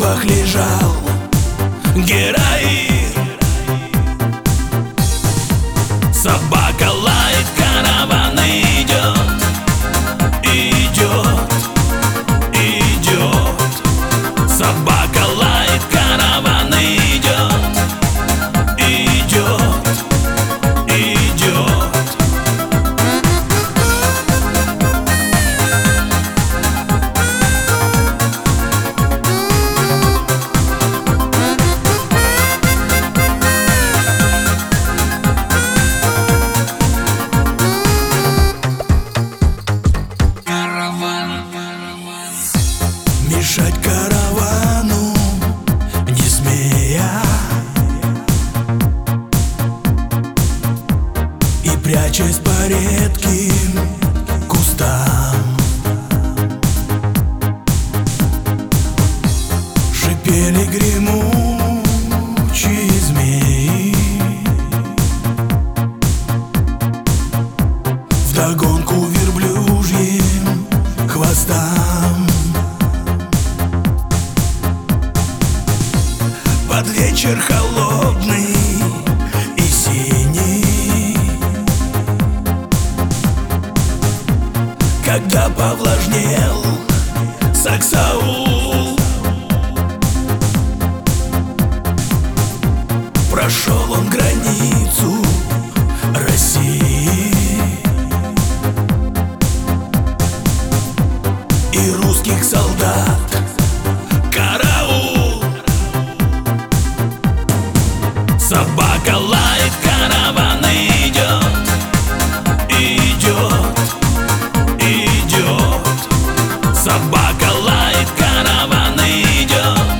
трупах лежал героин. Собака лает, караван идет, идет, идет. Собака лает, караван идет, идет, идет. Мешать каравану, не смея, и прячась по редким кустам, шипели гремучие змеи. Вдогонку верблюжьим хвостам. Под вечер холодный и синий, когда повлажнел Саксаул, прошел он границу России, и русских солдат караул. Собака лает, караван идет, идет, идет. Собака лает, караван идет,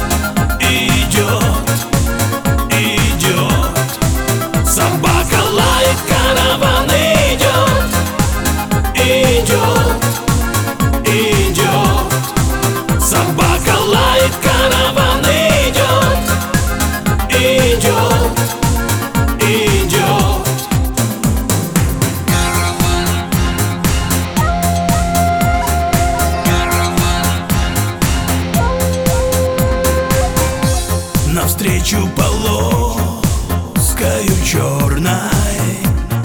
идет, идет. Собака лает, караван идет, идет, идет. Собака лает, караван идет, идет, идет. Навстречу полоскою черной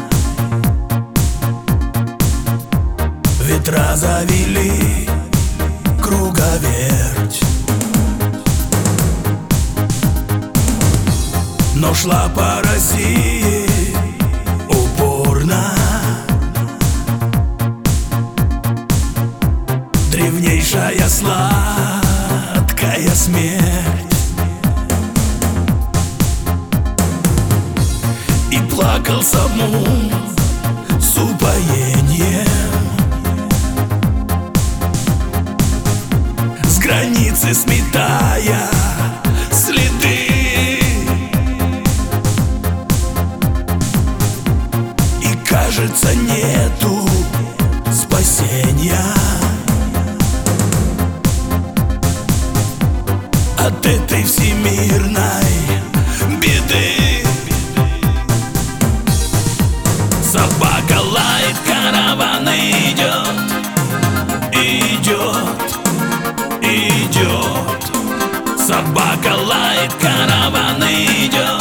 ветра завели круговерть, но шла по России упорно древнейшая сладкая смерть. И плакал Самун с упоением, с границы сметая следы. И кажется, нету спасения от этой всемирной беды. Собака лает, караван идет, идет, идет. Собака лает, караван идет.